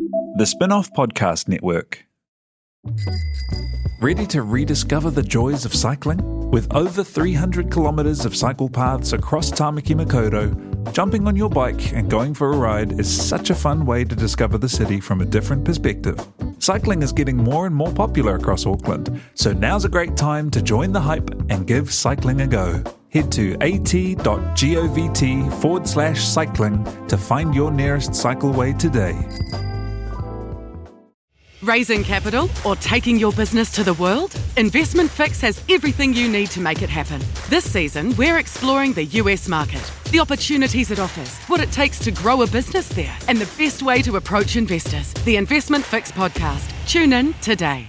The Spin-off Podcast Network. Ready to rediscover the joys of cycling? With over 300 kilometres of cycle paths across Tāmaki Makaurau, jumping on your bike and going for a ride is such a fun way to discover the city from a different perspective. Cycling is getting more and more popular across Auckland, so now's a great time to join the hype and give cycling a go. Head to at.govt/cycling to find your nearest cycleway today. Raising capital or taking your business to the world? Investment Fix has everything you need to make it happen. This season, we're exploring the US market, the opportunities it offers, what it takes to grow a business there, and the best way to approach investors. The Investment Fix podcast. Tune in today.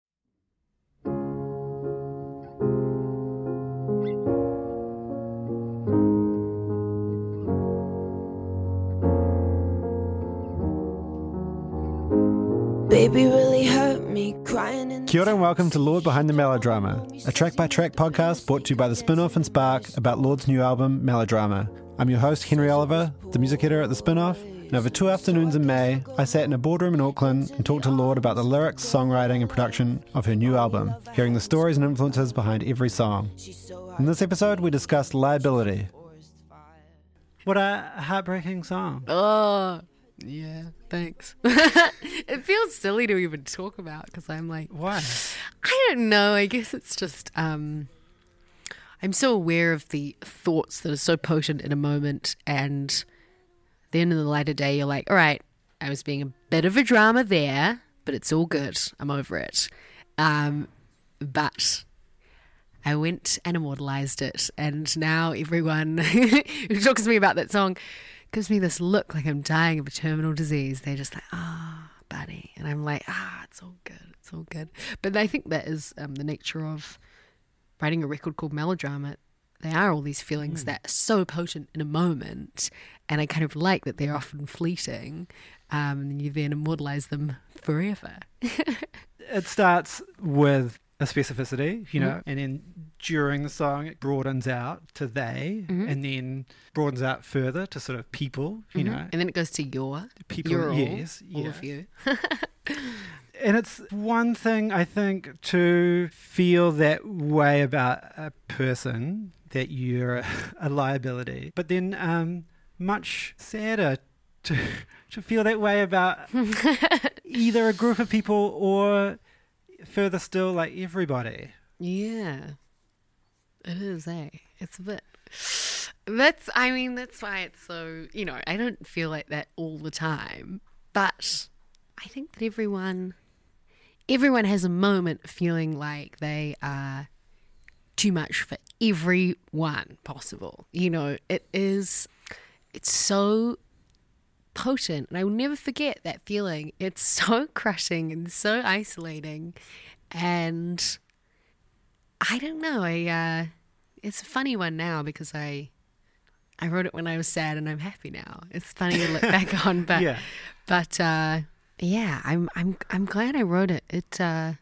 Baby really hurt me, crying in Kia ora and welcome to Lord Behind the Melodrama, a track-by-track podcast brought to you by the Spin-off and Spark about Lord's new album, Melodrama. I'm your host, Henry Oliver, the music editor at the Spin-off, and over 2 afternoons in May, I sat in a boardroom in Auckland and talked to Lord about the lyrics, songwriting and production of her new album, hearing the stories and influences behind every song. In this episode, we discussed Liability. What a heartbreaking song. Oh, yeah, thanks. It feels silly to even talk about because I'm like... Why? I don't know. I guess it's just... I'm so aware of the thoughts that are so potent in a moment, and then in the light of day, you're like, all right, I was being a bit of a drama there, but it's all good. I'm over it. But I went and immortalized it, and now everyone who talks to me about that song gives me this look like I'm dying of a terminal disease. They're just like, buddy. And I'm like, it's all good. It's all good. But I think that is the nature of writing a record called Melodrama. They are all these feelings that are so potent in a moment. And I kind of like that they're often fleeting. And you then immortalize them forever. It starts with a specificity, you know, and then during the song it broadens out to they, and then broadens out further to sort of people, you know. And then it goes to your. People, You're all, yes. all of you. And it's one thing, I think, to feel that way about a person, that you're a liability. But then much sadder to feel that way about either a group of people or further still, like everybody. Yeah. It is, It's a bit... That's why it's so... You know, I don't feel like that all the time. But I think that everyone has a moment feeling like they are too much for everyone possible. You know, it's so potent, and I will never forget that feeling. It's so crushing and so isolating, and I don't know, it's a funny one now because I wrote it when I was sad and I'm happy now. It's funny to look back on, but I'm glad I wrote it. It's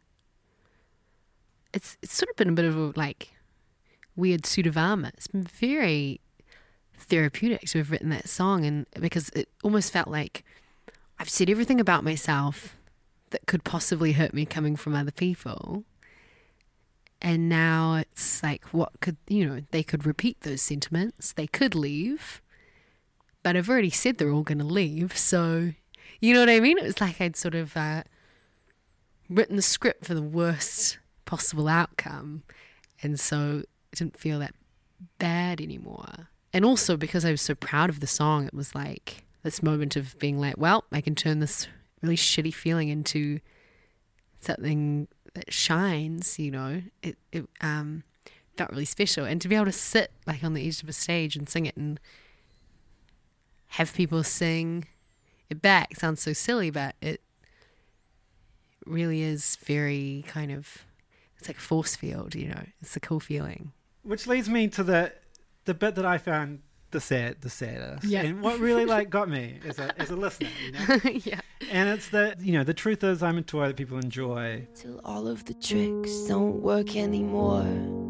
sort of been a bit of a like weird suit of armor. It's been very therapeutic to have written that song, and because it almost felt like I've said everything about myself that could possibly hurt me coming from other people, and now it's like, what could, you know, they could repeat those sentiments, they could leave, but I've already said they're all going to leave, so you know what I mean? It was like I'd sort of written the script for the worst possible outcome, and so it didn't feel that bad anymore. And also because I was so proud of the song, it was like this moment of being like, well, I can turn this really shitty feeling into something that shines, you know. It felt really special. And to be able to sit like on the edge of a stage and sing it and have people sing it back sounds so silly, but it really is very kind of, it's like a force field, you know. It's a cool feeling. Which leads me to the bit that I found the saddest, yeah. And what really like got me as a listener, you know. Yeah. And it's that, you know, the truth is I'm a toy that people enjoy. till all of the tricks don't work anymore,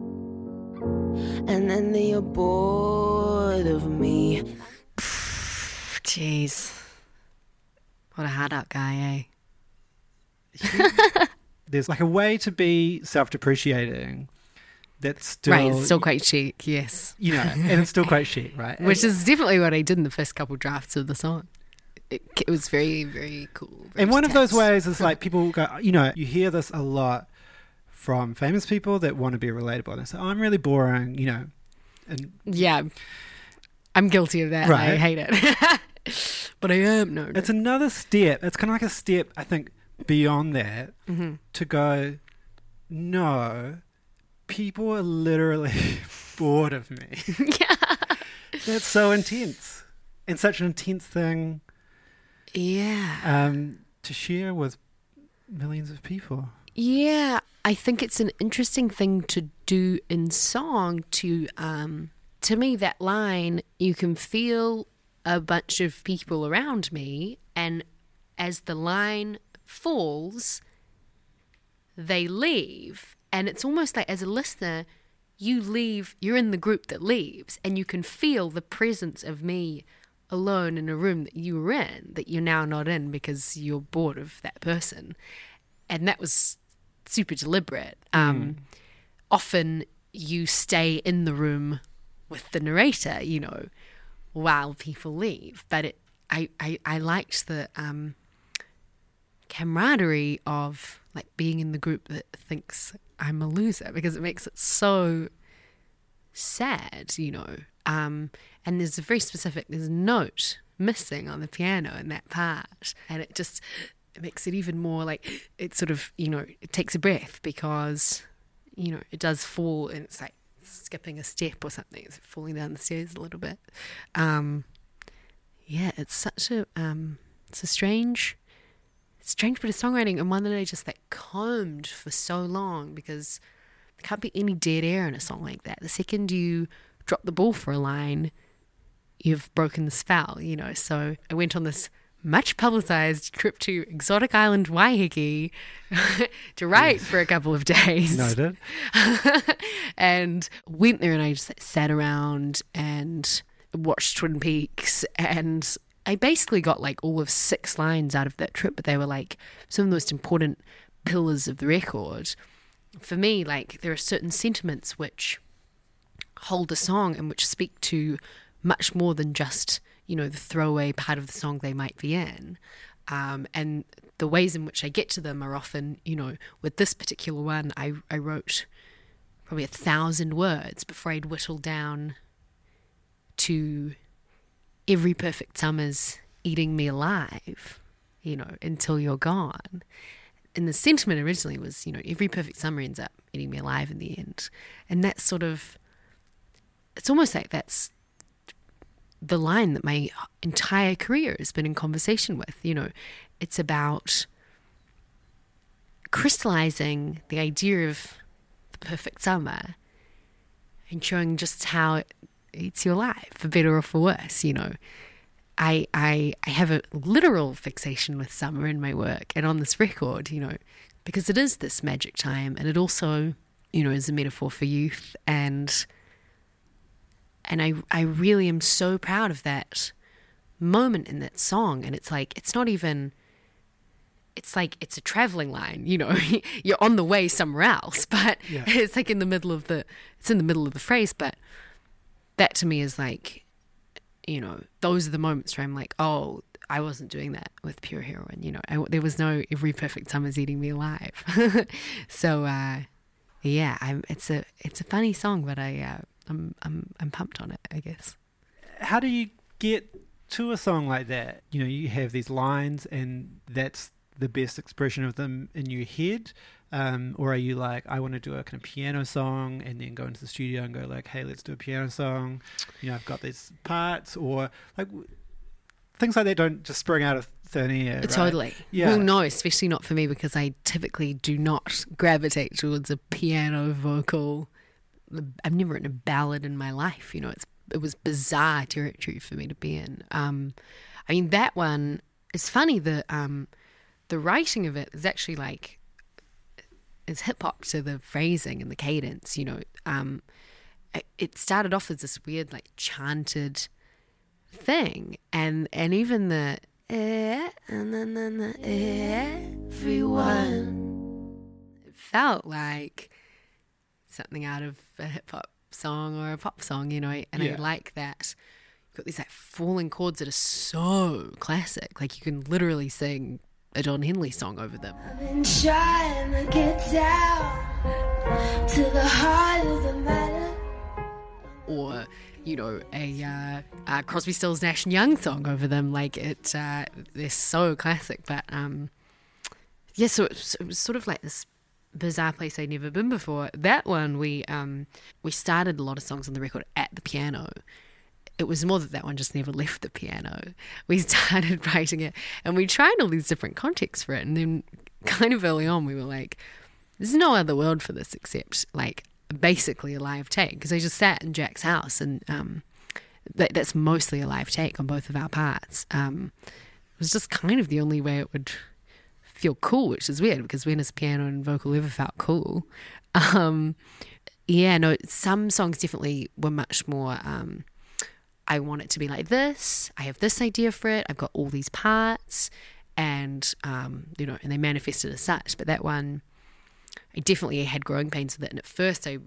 and then they are bored of me. Jeez. What a hard out guy, There's like a way to be self-depreciating that's still... Right, it's still quite chic, yes. You know, and it's still quite chic, right? Which is definitely what I did in the first couple drafts of the song. It was very, very cool. And one of those ways is like people go, you know, you hear this a lot from famous people that want to be relatable. And they say, oh, I'm really boring, you know. And yeah, I'm guilty of that. Right. I hate it. But I am. No. It's another step. It's kind of like a step, I think, beyond that to go, no, people are literally bored of me. Yeah. That's so intense. And such an intense thing. Yeah. To share with millions of people. Yeah, I think it's an interesting thing to do in song to me, that line, you can feel a bunch of people around me, and as the line falls, they leave. And it's almost like as a listener, you leave, you're in the group that leaves, and you can feel the presence of me alone in a room that you were in, that you're now not in because you're bored of that person. And that was super deliberate. Often you stay in the room with the narrator, you know, while people leave. But I liked the camaraderie of like being in the group that thinks I'm a loser, because it makes it so sad, you know. And there's a very specific, there's a note missing on the piano in that part, and it makes it even more like, it sort of, you know, it takes a breath, because, you know, it does fall, and it's like skipping a step or something, it's falling down the stairs a little bit. Yeah, it's such a it's a strange bit of songwriting, and one that I just like combed for so long, because there can't be any dead air in a song like that. The second you drop the ball for a line, you've broken the spell, you know. So I went on this much publicized trip to exotic island Waiheke to write for a couple of days. Noted. And went there, and I just sat around and watched Twin Peaks, and I basically got like all of 6 lines out of that trip, but they were like some of the most important pillars of the record. For me, like, there are certain sentiments which hold a song and which speak to much more than just, you know, the throwaway part of the song they might be in. And the ways in which I get to them are often, you know, with this particular one, I wrote probably 1,000 words before I'd whittled down to every perfect summer's eating me alive, you know, until you're gone. And the sentiment originally was, you know, every perfect summer ends up eating me alive in the end. And that's sort of, it's almost like that's the line that my entire career has been in conversation with. You know, it's about crystallizing the idea of the perfect summer and showing just how it eats you alive, for better or for worse. You know, I have a literal fixation with summer in my work and on this record, you know, because it is this magic time, and it also, you know, is a metaphor for youth, and I really am so proud of that moment in that song. And it's like, it's not even, it's like, it's a traveling line, you know, you're on the way somewhere else, but yeah. It's like in the middle of the phrase. But that to me is like, you know, those are the moments where I'm like, oh, I wasn't doing that with Pure Heroine, you know, there was no every perfect summer's eating me alive. So, yeah, it's a funny song, but I'm pumped on it, I guess. How do you get to a song like that? You know, you have these lines, and that's the best expression of them in your head, or are you like, I want to do a kind of piano song, and then go into the studio and go like, hey, let's do a piano song, you know, I've got these parts, or like things like that don't just spring out of thin air, right? Totally. Yeah. Well, no, especially not for me, because I typically do not gravitate towards a piano vocal. I've never written a ballad in my life, you know. It was bizarre territory for me to be in. I mean, that one, it's funny, the writing of it is actually like, it's hip hop to the phrasing and the cadence, you know. It started off as this weird like chanted thing, and even everyone. It felt like something out of a hip-hop song or a pop song, you know, and I like that. You've got these like falling chords that are so classic. Like you can literally sing a Don Henley song over them. I've been trying to get down to the heart of the matter. Or, you know, a Crosby, Stills, Nash & Young song over them. Like they're so classic. But so it was sort of like this bizarre place I'd never been before. That one we started a lot of songs on the record at the piano. It was more that one just never left the piano. We started writing it and we tried all these different contexts for it, and then kind of early on we were like, there's no other word for this except like basically a live take, because I just sat in Jack's house and that's mostly a live take on both of our parts. It was just kind of the only way it would feel cool, which is weird because when has piano and vocal ever felt cool? Some songs definitely were much more I want it to be like this, I have this idea for it, I've got all these parts, and and they manifested as such. But that one, I definitely had growing pains with it, and at first I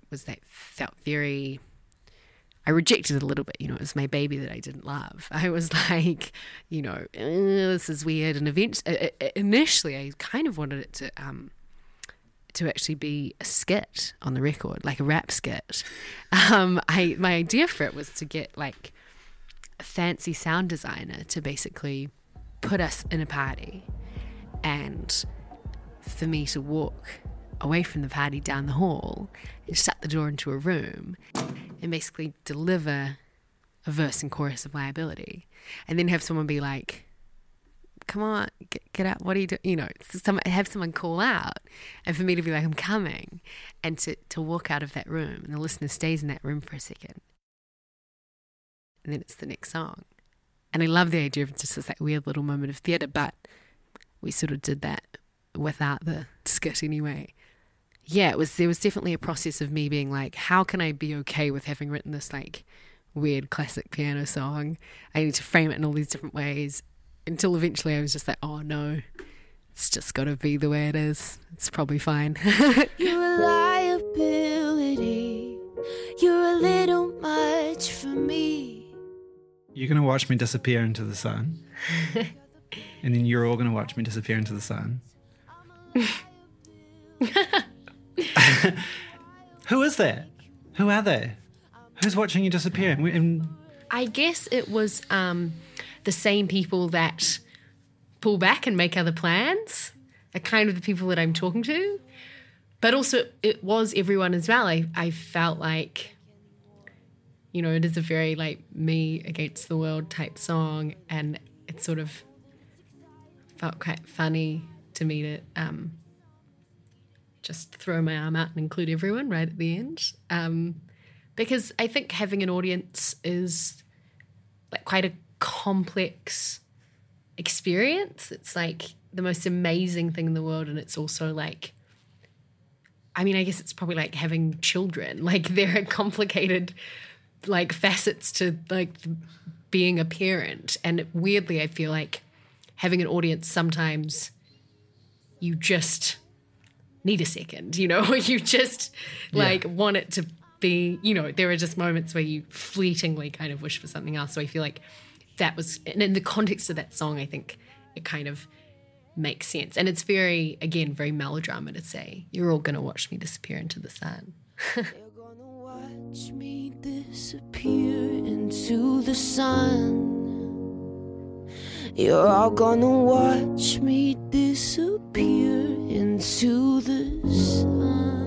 rejected it a little bit. You know, it was my baby that I didn't love. I was like, this is weird. And initially I kind of wanted it to actually be a skit on the record, like a rap skit. My idea for it was to get like a fancy sound designer to basically put us in a party, and for me to walk away from the party down the hall and shut the door into a room and basically deliver a verse and chorus of Liability, and then have someone be like, come on, get out, what are you doing? Have someone call out, and for me to be like, I'm coming, and to walk out of that room, and the listener stays in that room for a second, and then it's the next song. And I love the idea of just this like weird little moment of theatre, but we sort of did that without the skit anyway. Yeah, there was definitely a process of me being like, how can I be okay with having written this like weird classic piano song? I need to frame it in all these different ways, until eventually I was just like, oh no, it's just got to be the way it is. It's probably fine. You're a liability. You're a little much for me. You're going to watch me disappear into the sun. And then you're all going to watch me disappear into the sun. Who is that? Who are they? Who's watching you disappear? And I guess it was the same people that pull back and make other plans are kind of the people that I'm talking to. But also it was everyone as well. I felt like, it is a very like me against the world type song, and it sort of felt quite funny to me to just throw my arm out and include everyone right at the end. Because I think having an audience is like quite a complex experience. It's like the most amazing thing in the world, and it's also like, I guess it's probably like having children. Like there are complicated like facets to like being a parent, and weirdly I feel like having an audience sometimes you just need a second, or you just like want it to be, there are just moments where you fleetingly kind of wish for something else. So I feel like that was, and in the context of that song, I think it kind of makes sense. And it's very, again, very melodrama to say, you're all going to watch me disappear into the sun. You're gonna watch me disappear into the sun. You're all gonna watch me disappear into the sun.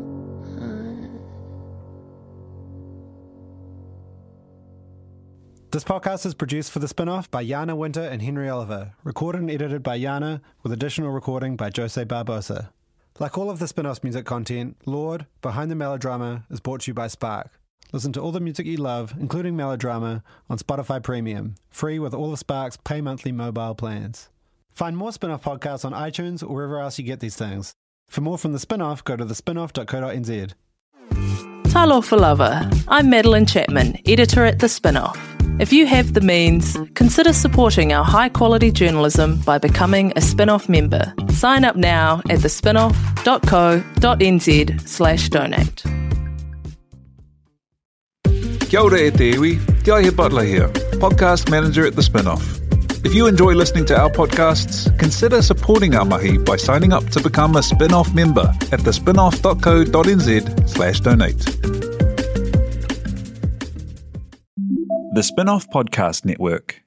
This podcast is produced for The Spinoff by Yana Winter and Henry Oliver, recorded and edited by Yana, with additional recording by Jose Barbosa. Like all of The Spinoff's music content, Lord, Behind the Melodrama, is brought to you by Spark. Listen to all the music you love, including Melodrama, on Spotify Premium, free with all of Spark's pay monthly mobile plans. Find more Spinoff podcasts on iTunes or wherever else you get these things. For more from The Spinoff, go to thespinoff.co.nz. Talofa Lover. I'm Madeline Chapman, editor at The Spinoff. If you have the means, consider supporting our high-quality journalism by becoming a Spinoff member. Sign up now at thespinoff.co.nz/donate. Kia ora e te iwi, Te Aihe Butler here, podcast manager at The Spinoff. If you enjoy listening to our podcasts, consider supporting our mahi by signing up to become a Spinoff member at thespinoff.co.nz/donate. The Spinoff Podcast Network.